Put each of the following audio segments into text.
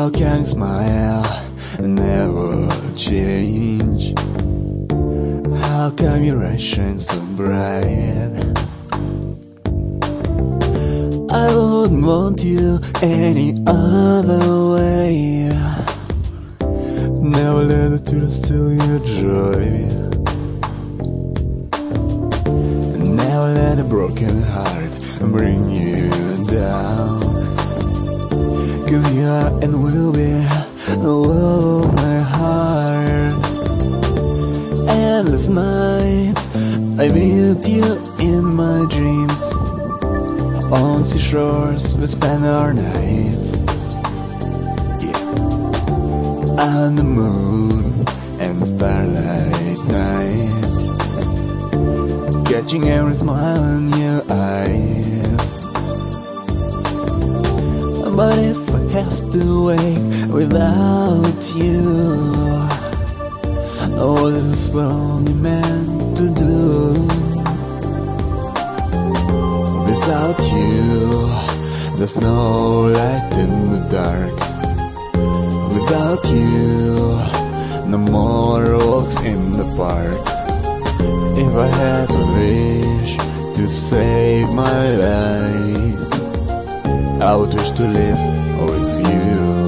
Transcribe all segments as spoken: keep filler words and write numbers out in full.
How can you smile and never change? How come your eyes shine so bright? I wouldn't want you any other way. Never let the truth steal your joy. Never let a broken heart bring you down. Cause you are and will be the love of my heart. Endless nights I meet you in my dreams. On seashores we spend our nights, yeah. On the moon and starlight nights, catching every smile in your eyes. But if I have to wake without you, what is this lonely man to do? Without you, there's no light in the dark. Without you, no more walks in the park. If I had a wish to save my life, I would wish to live with you.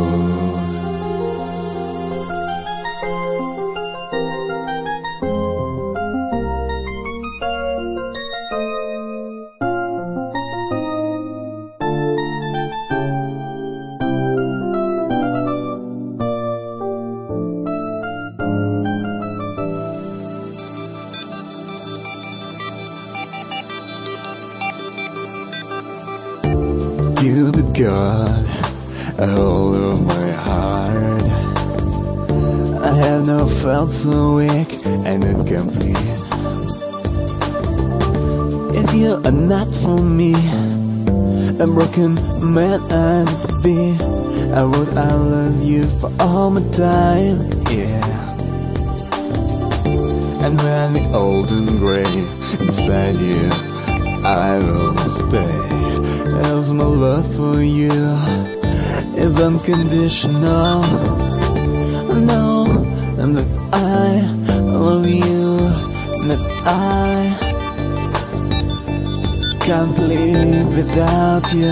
Cupid got a hold of my heart. I have never felt so weak and incomplete. If you are not for me, a broken man I'd be. I would I love you for all my time, yeah. And when we're old and gray, beside you I will stay. As my love for you is unconditional. No, and that I love you, that I can't live without you.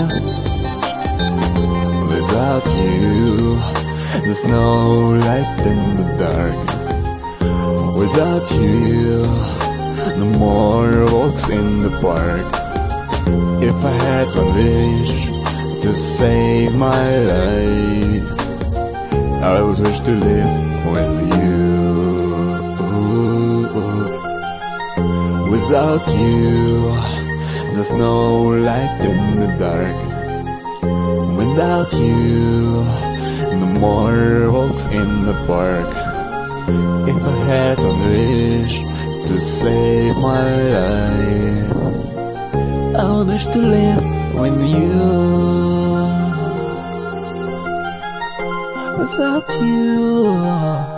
Without you, there's no light in the dark. Without you, no more walks in the park. If I had one wish to save my life, I would wish to live with you. Without you, there's no light in the dark. Without you, no more walks in the park. If I had a wish to save my life, I would wish to live with you. Without you